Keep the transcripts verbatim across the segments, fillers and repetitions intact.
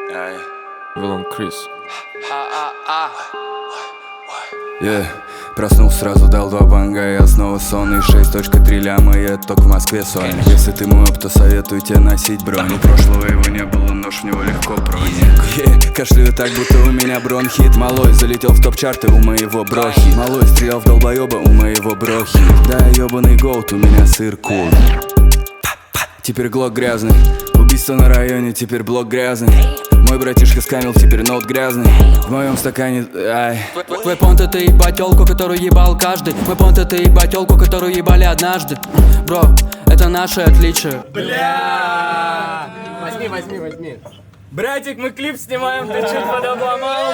Вилан Крис. Yeah. Проснулся, сразу дал два банга, я снова сонный. Шесть точка три ляма, я только в Москве сольник. Если ты мой оп, то советую тебе носить бронь. У прошлого его не было, нож в него легко проник. yeah. Кашляю так, будто у меня бронхит. Малой залетел в топ-чарты у моего брохи. Малой стрелял в долбоеба у моего брохи. Да, ебаный голд, у меня сыр кул. Теперь глок грязный. Убийство на районе, теперь блок грязный. Мой братишка скамил, теперь ноут грязный. В моем стакане, ай. Твой понт это ебать тёлку, которую ебал каждый. Мой понт это ебать тёлку, которую ебали однажды. Бро, это наше отличие. Бля! Возьми, возьми, возьми. Братик, мы клип снимаем, ты чуть подобломал.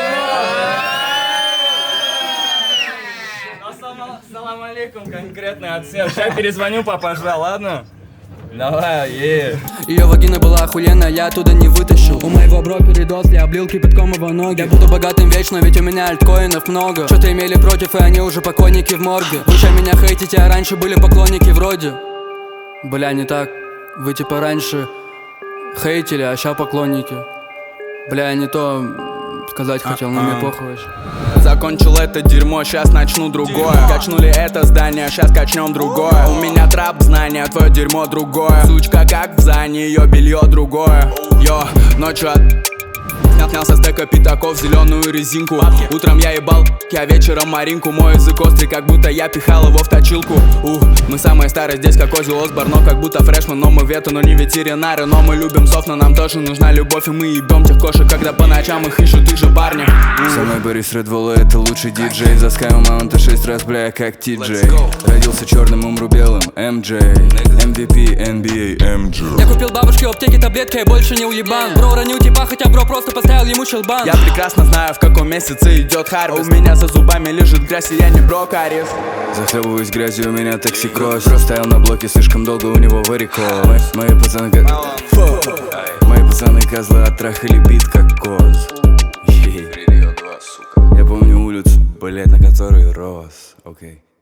Салам алейкум, конкретный от всех. Сейчас перезвоню, попожрал, ладно? Давай, е. Ее вагина была охуенная, я оттуда не вытащил. У моего бро передоз, я облил кипятком его ноги. Я буду богатым вечно, ведь у меня альткоинов много. Что-то имели против, и они уже покойники в морге. Вы ща меня хейтите, а раньше были поклонники вроде. Бля, не так, вы типа раньше хейтили, а ща поклонники. Бля, не то сказать хотел, но мне похуй вообще. Закончил это дерьмо, сейчас начну другое. Качнули это здание, сейчас качнем другое. У меня трап знания, твое дерьмо другое. Сучка как в зане, ее белье другое. Йо, ночью от... Снял со стека пятаков зеленую резинку. Утром я ебал, я вечером маринку. Мой язык острый, как будто я пихал его в точилку. Ух, мы самые старые здесь, как Оззи Осборн. Но как будто фрешман, но мы вету, но не ветеринары. Но мы любим сов, но нам тоже нужна любовь. И мы ебем тех кошек, когда по ночам их ищут их же парни. Со мной Борис Редволл, это лучший диджей. За Скайм Маунта шесть раз, бля, как Ти-Джей. Родился черным, умру белым, эм джей. эм ви пи эн би эй, эм джей. Я купил бабушке в аптеке таблетки, я больше не уебан. Бро ранил типа, хотя бро просто поставил ему щелбан. Я прекрасно знаю, в каком месяце идет харвест. У меня за зубами лежит грязь, и я не брокарис. Захлебываюсь грязью, у меня токсикоз. Простоял на блоке слишком долго, у него варикоз. Мои пацаны как... Мои пацаны козлы оттрахали бит как коз. Я помню улицу, блять, на которой рос. Окей.